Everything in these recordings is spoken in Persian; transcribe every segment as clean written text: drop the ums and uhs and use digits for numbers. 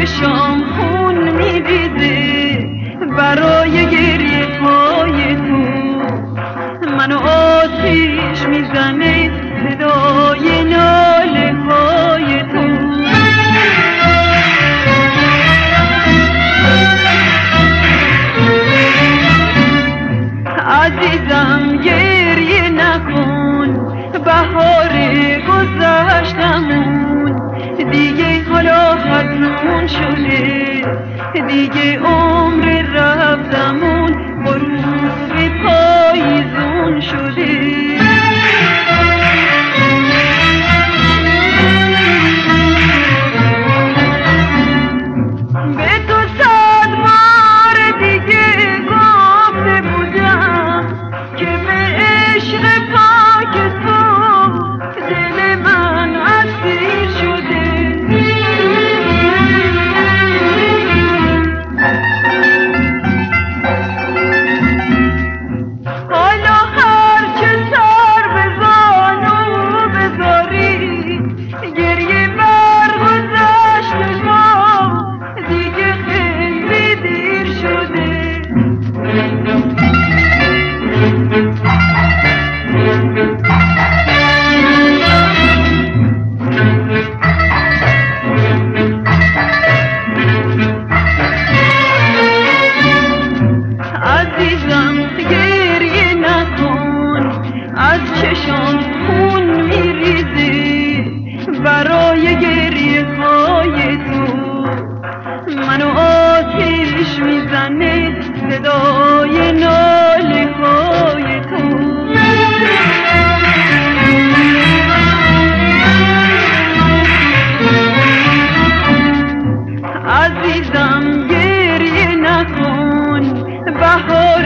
چشام خون میریزه برای گریه های تو، منو آتیش میزنه صدای ناله های تو. عزیزم گریه نکن، بهار گذشتمون دیگه حالا حتمون شده، دیگه عمر رفتمون غروب پاییزون شده. به تو 100 بار دیگه گفته بودم که به عشق پاک تو دل من اسیر شده. حالا هر چه سر به زانو بذاری گریه بر گذشت ما دیگه خیلی دیر شده. عزیزم گریه نکن، از چشام خون میریزه برای گریه های تو، منو آتیش میزنه صدای ناله های تو. عزیزم گریه نکن، بهار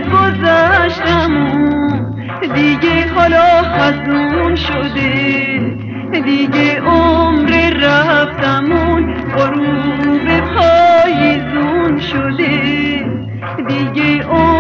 گذشتمون دیگه حالا خزون شده، دیگه عمر رفتمون غروب پاییزون شده، دیگه عمر